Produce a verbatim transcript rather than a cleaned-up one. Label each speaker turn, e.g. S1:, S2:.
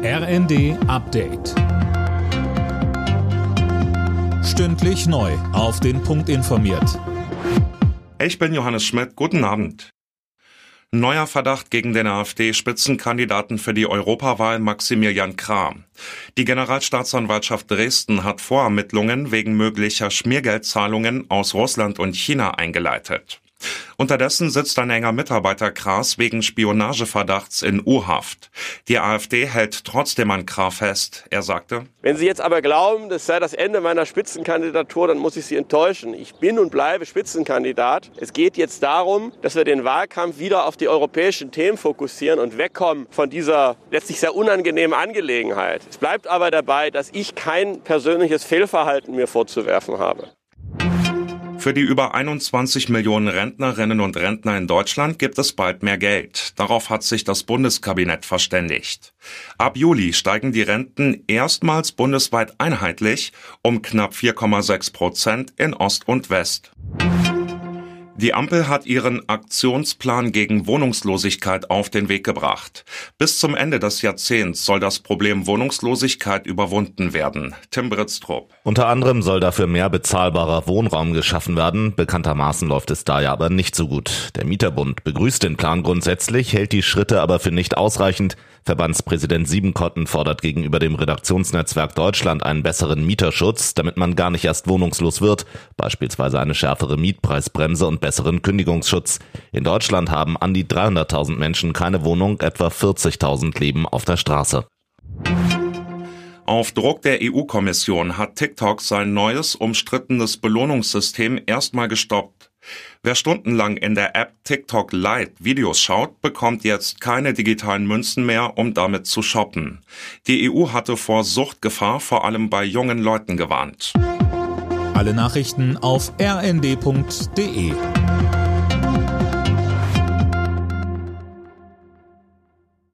S1: R N D Update. Stündlich neu auf den Punkt informiert.
S2: Ich bin Johannes Schmidt. Guten Abend. Neuer Verdacht gegen den AfD-Spitzenkandidaten für die Europawahl Maximilian Krah. Die Generalstaatsanwaltschaft Dresden hat Vorermittlungen wegen möglicher Schmiergeldzahlungen aus Russland und China eingeleitet. Unterdessen sitzt ein enger Mitarbeiter Krahs wegen Spionageverdachts in U-Haft. Die AfD hält trotzdem an Krah fest. Er sagte:
S3: Wenn Sie jetzt aber glauben, das sei das Ende meiner Spitzenkandidatur, dann muss ich Sie enttäuschen. Ich bin und bleibe Spitzenkandidat. Es geht jetzt darum, dass wir den Wahlkampf wieder auf die europäischen Themen fokussieren und wegkommen von dieser letztlich sehr unangenehmen Angelegenheit. Es bleibt aber dabei, dass ich kein persönliches Fehlverhalten mir vorzuwerfen habe.
S2: Für die über einundzwanzig Millionen Rentnerinnen und Rentner in Deutschland gibt es bald mehr Geld. Darauf hat sich das Bundeskabinett verständigt. Ab Juli steigen die Renten erstmals bundesweit einheitlich um knapp vier Komma sechs Prozent in Ost und West. Die Ampel hat ihren Aktionsplan gegen Wohnungslosigkeit auf den Weg gebracht. Bis zum Ende des Jahrzehnts soll das Problem Wohnungslosigkeit überwunden werden. Tim Britztrup.
S4: Unter anderem soll dafür mehr bezahlbarer Wohnraum geschaffen werden. Bekanntermaßen läuft es da ja aber nicht so gut. Der Mieterbund begrüßt den Plan grundsätzlich, hält die Schritte aber für nicht ausreichend. Verbandspräsident Siebenkotten fordert gegenüber dem Redaktionsnetzwerk Deutschland einen besseren Mieterschutz, damit man gar nicht erst wohnungslos wird, beispielsweise eine schärfere Mietpreisbremse und besseren Kündigungsschutz. In Deutschland haben an die dreihunderttausend Menschen keine Wohnung, etwa vierzigtausend leben auf der Straße.
S2: Auf Druck der E U-Kommission hat TikTok sein neues, umstrittenes Belohnungssystem erstmal gestoppt. Wer stundenlang in der App TikTok Lite Videos schaut, bekommt jetzt keine digitalen Münzen mehr, um damit zu shoppen. Die E U hatte vor Suchtgefahr vor allem bei jungen Leuten gewarnt.
S1: Alle Nachrichten auf r n d punkt d e.